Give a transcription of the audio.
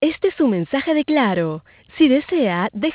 Este es un mensaje de Claro. Si desea, deje